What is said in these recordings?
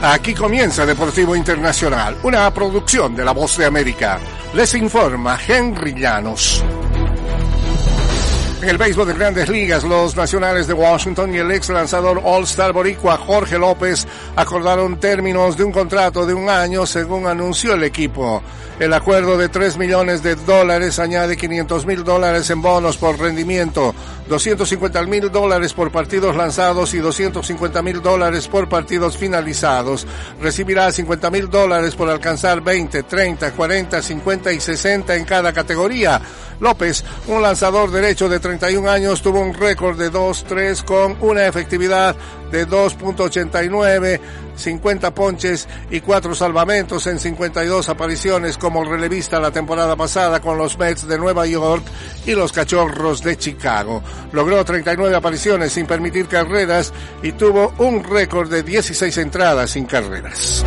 Aquí comienza Deportivo Internacional, una producción de La Voz de América. Les informa Henry Llanos. En el béisbol de Grandes Ligas, los Nacionales de Washington y el ex lanzador All-Star boricua Jorge López acordaron términos de un contrato de 1 año, según anunció el equipo. El acuerdo de $3 millones añade $500,000 en bonos por rendimiento, $250,000 por partidos lanzados y $250,000 por partidos finalizados. Recibirá $50,000 por alcanzar 20, 30, 40, 50 y 60 en cada categoría. López, un lanzador derecho de 31 años, tuvo un récord de 2-3 con una efectividad de 2.89, 50 ponches y 4 salvamentos en 52 apariciones como relevista la temporada pasada con los Mets de Nueva York y los Cachorros de Chicago. Logró 39 apariciones sin permitir carreras y tuvo un récord de 16 entradas sin carreras.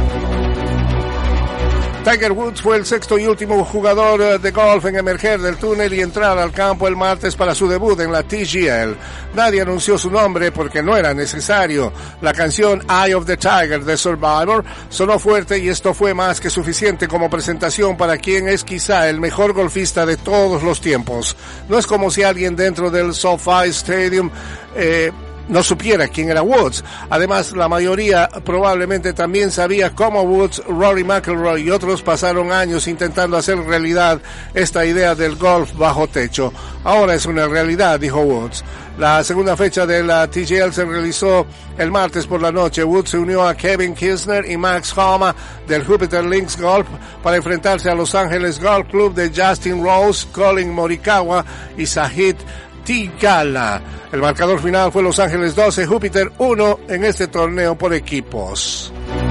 Tiger Woods fue el sexto y último jugador de golf en emerger del túnel y entrar al campo el martes para su debut en la TGL. Nadie anunció su nombre porque no era necesario. La canción Eye of the Tiger de Survivor sonó fuerte y esto fue más que suficiente como presentación para quien es quizá el mejor golfista de todos los tiempos. No es como si alguien dentro del SoFi Stadium no supiera quién era Woods. Además, la mayoría probablemente también sabía cómo Woods, Rory McIlroy y otros pasaron años intentando hacer realidad esta idea del golf bajo techo. Ahora es una realidad, dijo Woods. La segunda fecha de la TGL se realizó el martes por la noche. Woods se unió a Kevin Kisner y Max Homa del Jupiter Links Golf para enfrentarse a Los Ángeles Golf Club de Justin Rose, Colin Morikawa y Sahith Theegala. El marcador final fue Los Ángeles 12, Júpiter 1 en este torneo por equipos.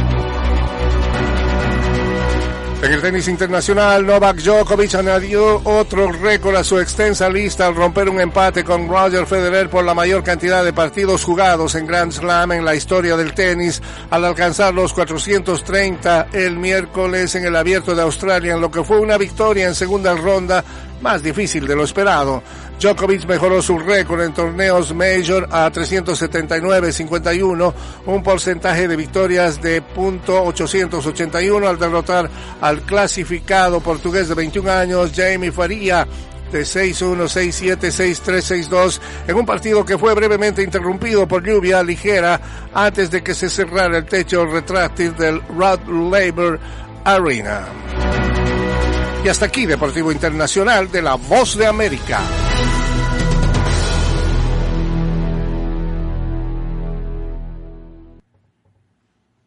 En el tenis internacional, Novak Djokovic añadió otro récord a su extensa lista al romper un empate con Roger Federer por la mayor cantidad de partidos jugados en Grand Slam en la historia del tenis, al alcanzar los 430 el miércoles en el Abierto de Australia, en lo que fue una victoria en segunda ronda más difícil de lo esperado. Djokovic mejoró su récord en torneos Major a 379.51, un porcentaje de victorias de .881 al derrotar al clasificado portugués de 21 años Jamie Faria de 6-1, 6-7, 6-3, 6-2 en un partido que fue brevemente interrumpido por lluvia ligera antes de que se cerrara el techo retráctil del Rod Laver Arena. Y hasta aquí Deportivo Internacional de La Voz de América.